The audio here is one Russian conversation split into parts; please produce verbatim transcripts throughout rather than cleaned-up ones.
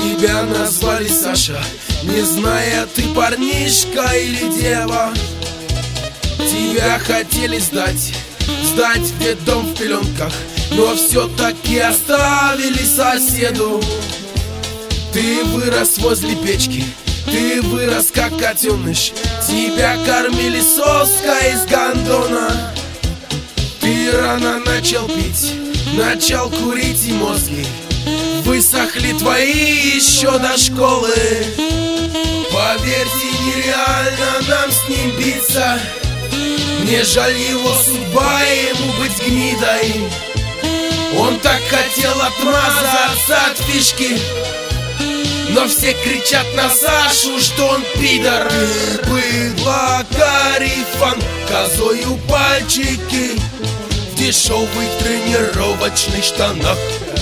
Тебя назвали Саша, не зная, ты парнишка или дева. Тебя хотели сдать, сдать в детдом в пеленках, но все-таки оставили соседу. Ты вырос возле печки, ты вырос как котеныш, тебя кормили соской из гондона. Ты рано начал пить, начал курить, и мозги высохли твои еще до школы. Поверьте, нереально нам с ним биться. Мне жаль его судьба, ему быть гнидой. Он так хотел отмазаться от фишки, но все кричат на Сашу, что он пидор. Быдло, карифан, козою пальчики в дешевых тренировочных штанах.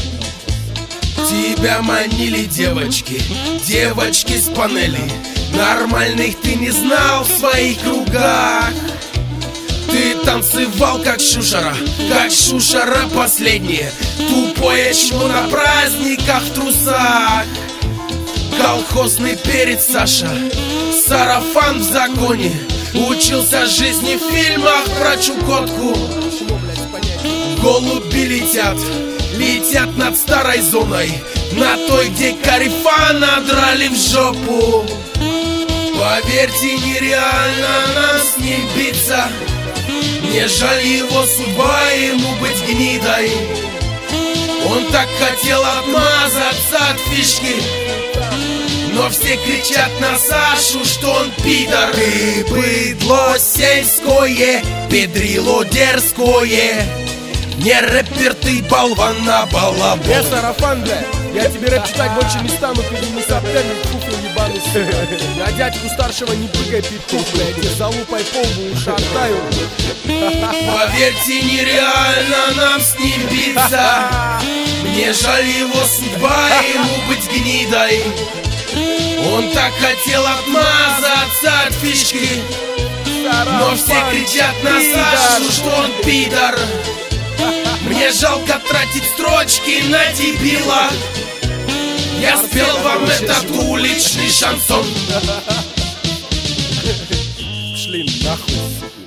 Тебя манили девочки, девочки с панели. Нормальных ты не знал в своих кругах. Ты танцевал как шушера, как шушера последняя. Тупое чмо на праздниках в трусах. Колхозный перец Саша, сарафан в законе. Учился жизни в фильмах про Чукотку. Голуби летят, летят над старой зоной, на той, где карифана драли в жопу. Поверьте, нереально нам с ним биться. Мне жаль его судьба, ему быть гнидой. Он так хотел отмазаться от фишки, но все кричат на Сашу, что он пидор. Ты быдло сельское, педрило дерзкое. Не рэпер, ты болван на балабол. Я сарафан, бля, я тебе рэп читать больше не стану. Ты не соперник, куфлю ебаный. На дядьку старшего не прыгай, петух, блядь. Я залупай полбу, ушатаю. Поверьте, нереально нам с ним биться. Мне жаль его судьба, ему быть гнидой. Он так хотел отмазаться от фишки, но все кричат на Сашу, что он пидор. Мне жалко тратить строчки на дебила. Я спел вам этот уличный шансон. Шли нахуй.